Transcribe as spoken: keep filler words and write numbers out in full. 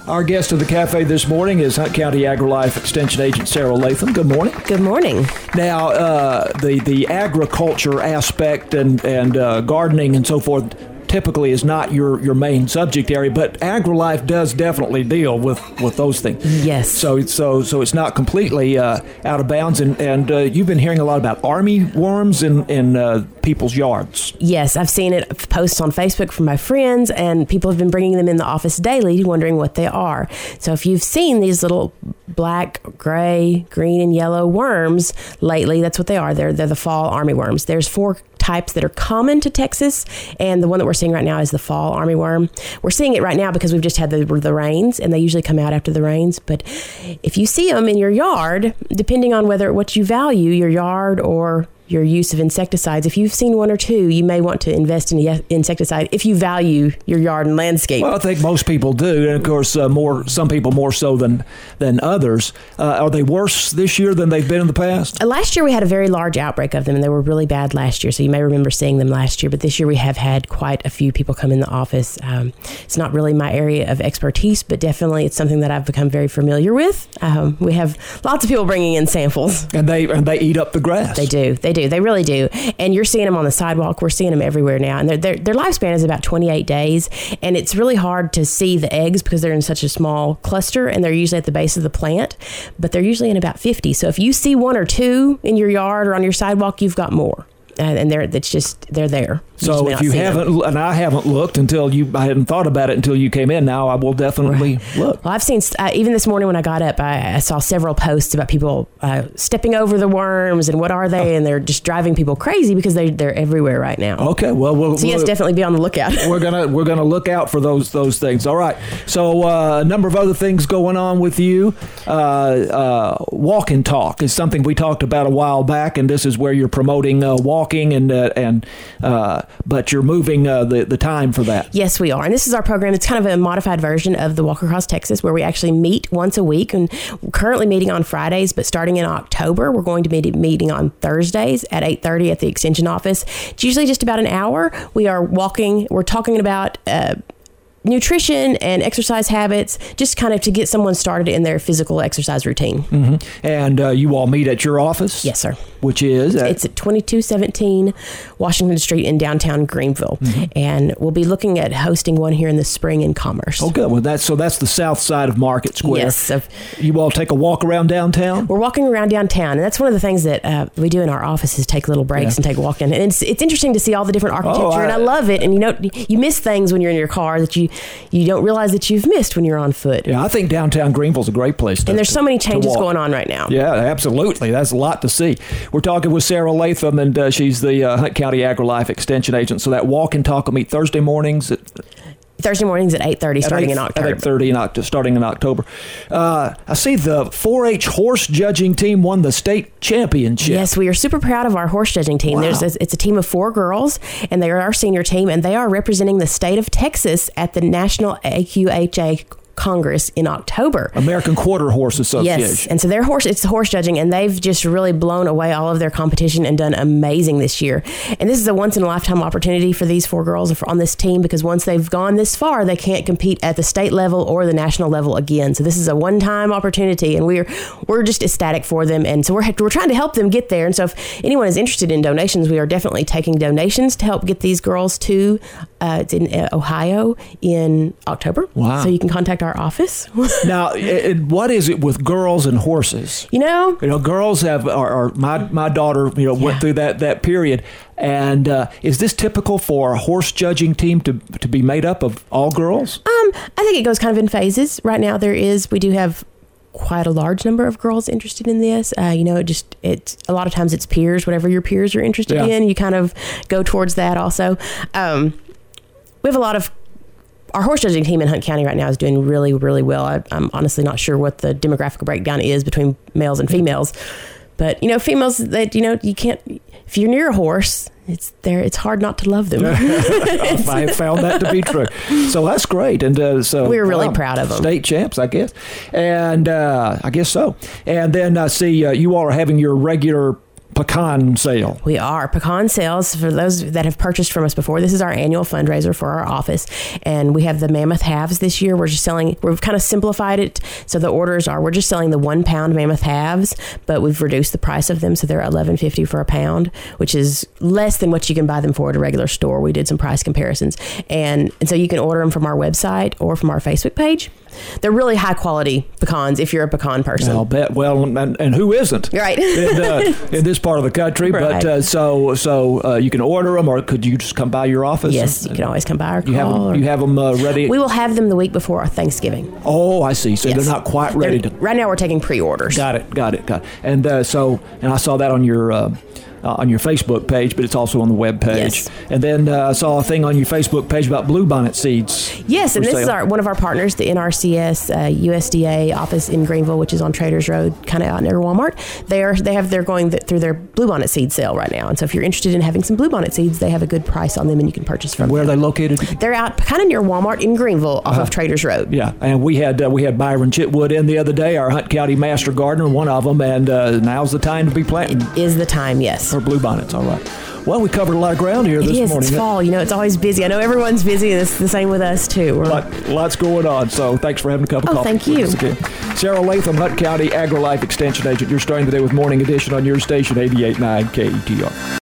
Our guest of the cafe this morning is Hunt County AgriLife Extension Agent Sarah Latham. Good morning. Good morning. Now, uh, the the agriculture aspect and and uh, gardening and so forth typically is not your, your main subject area, but AgriLife does definitely deal with, with those things. Yes. So so so it's not completely uh, out of bounds. And and uh, you've been hearing a lot about army worms in in uh, people's yards. Yes, I've seen it posts on Facebook from my friends, and people have been bringing them in the office daily, wondering what they are. So if you've seen these little black, gray, green, and yellow worms lately, that's what they are. They're they're the fall army worms. There's four types that are common to Texas, and the one that we're seeing right now is the fall armyworm. We're seeing it right now because we've just had the, the rains, and they usually come out after the rains. But if you see them in your yard, depending on whether what you value, your yard or your use of insecticides, if you've seen one or two, you may want to invest in the insecticide if you value your yard and landscape. Well, I think most people do, and of course, uh, more some people more so than than others. Uh, are they worse this year than they've been in the past? Uh, last year we had a very large outbreak of them, and they were really bad last year. So you may remember seeing them last year, but this year we have had quite a few people come in the office. Um, it's not really my area of expertise, but definitely it's something that I've become very familiar with. Um, we have lots of people bringing in samples, and they and they eat up the grass. They do. They do. They really do. And you're seeing them on the sidewalk. We're seeing them everywhere now. And their their their lifespan is about twenty-eight days. And it's really hard to see the eggs because they're in such a small cluster, and they're usually at the base of the plant. But they're usually in about fifty. So if you see one or two in your yard or on your sidewalk, you've got more. And, and they're it's just they're there. You so if you haven't, them. and I haven't looked until you, I hadn't thought about it until you came in. Now I will definitely right. look. Well, I've seen uh, even this morning when I got up, I, I saw several posts about people uh, stepping over the worms and what are they, oh. and they're just driving people crazy because they they're everywhere right now. Okay, well, we'll so yes, we'll, definitely be on the lookout. we're gonna we're gonna look out for those those things. All right. So uh, a number of other things going on with you. Uh, uh, walk and talk is something we talked about a while back, and this is where you're promoting uh, walking and uh, and uh, but you're moving. Uh, the, the time for that. Yes, we are. And this is our program. It's kind of a modified version of the Walk Across Texas, where we actually meet once a week, and we're currently meeting on Fridays, but starting in October, we're going to be meeting on Thursdays at eight thirty at the Extension office. It's usually just about an hour. We are walking, we're talking about uh, nutrition and exercise habits, just kind of to get someone started in their physical exercise routine. Mm-hmm. And uh, you all meet at your office? Yes, sir. Which is? At- it's at twenty-two seventeen Washington Street in downtown Greenville. Mm-hmm. And we'll be looking at hosting one here in the spring in Commerce. Oh, good. Well, that's, so that's the south side of Market Square. Yes. So you all take a walk around downtown? We're walking around downtown. And that's one of the things that uh, we do in our offices, take little breaks yeah. and take a walk in. And it's, it's interesting to see all the different architecture. Oh, I, and I love it. And you know, you miss things when you're in your car that you you don't realize that you've missed when you're on foot. Yeah, I think downtown Greenville's a great place to And there's to, so many changes going on right now. Yeah, absolutely. That's a lot to see. We're talking with Sarah Latham, and uh, she's the uh, Hunt County AgriLife Extension Agent. So that walk and talk will meet Thursday mornings at... Thursday mornings at eight thirty, starting eight, in October. At eight thirty, in October, starting in October. Uh, I see the four H horse judging team won the state championship. Yes, we are super proud of our horse judging team. Wow. There's It's a team of four girls, and they are our senior team, and they are representing the state of Texas at the National A Q H A Congress in October. American Quarter Horse Association. Yes, and so their horse, it's horse judging, and they've just really blown away all of their competition and done amazing this year. And this is a once in a lifetime opportunity for these four girls on this team, because once they've gone this far, they can't compete at the state level or the national level again. So this is a one time opportunity, and we're we're just ecstatic for them. And so we're we're trying to help them get there. And so if anyone is interested in donations, we are definitely taking donations to help get these girls to uh, it's in uh, Ohio in October. Wow! So you can contact our office. Now, it, what is it with girls and horses? You know, you know, girls have. Are, are my my daughter, you know, yeah. went through that that period. And uh, is this typical for a horse judging team to to be made up of all girls? Um, I think it goes kind of in phases. Right now, there is we do have quite a large number of girls interested in this. Uh, you know, it just it's a lot of times it's peers. Whatever your peers are interested yeah. in, you kind of go towards that. Also, um, we have a lot of. Our horse judging team in Hunt County right now is doing really, really well. I, I'm honestly not sure what the demographic breakdown is between males and females, but you know, females that you know you can't. If you're near a horse, it's there. It's hard not to love them. I have found that to be true. So that's great, and uh, so we're really wow, proud of them. State champs, I guess, and uh, I guess so. And then I uh, see uh, you all are having your regular pecan sale. We are. Pecan sales, for those that have purchased from us before, this is our annual fundraiser for our office. And we have the Mammoth halves this year. We're just selling, we've kind of simplified it. So the orders are, we're just selling the one pound Mammoth halves, but we've reduced the price of them. So they're eleven fifty for a pound, which is less than what you can buy them for at a regular store. We did some price comparisons. And, and so you can order them from our website or from our Facebook page. They're really high quality pecans if you're a pecan person. I'll bet. Well, and, and who isn't? Right. in, uh, in this part of the country. Right. But uh, so so uh, you can order them, or could you just come by your office? Yes, you can always come by or call. You have them, or, you have them uh, ready? We will have them the week before Thanksgiving. Oh, I see. So Yes. they're not quite ready They're- to... Right now we're taking pre-orders. Got it, got it, got it. And uh, so, and I saw that on your... Uh, Uh, on your Facebook page, but it's also on the web page. Yes. And then uh, I saw a thing on your Facebook page about bluebonnet seeds. Yes, and for this is sale. our one of our partners, the N R C S uh, U S D A office in Greenville, which is on Traders Road, kind of out near Walmart. They are they have they're going th- through their bluebonnet seed sale right now, and so if you're interested in having some bluebonnet seeds, they have a good price on them, and you can purchase from Where them. are they located? They're out kind of near Walmart in Greenville, off Uh-huh. of Traders Road. Yeah, and we had uh, we had Byron Chitwood in the other day, our Hunt County Master Gardener, one of them, and uh, now's the time to be planting Is the time? Yes. for bluebonnets. All right. Well, we covered a lot of ground here It this is. morning. It's fall. You know, it's always busy. I know everyone's busy. It's the same with us too. We're Lot, lots going on. So thanks for having a cup of Oh, coffee. thank with you. us again. Sarah Latham, Hunt County AgriLife Extension Agent. You're starting the day with Morning Edition on your station, eighty-eight point nine K E T R.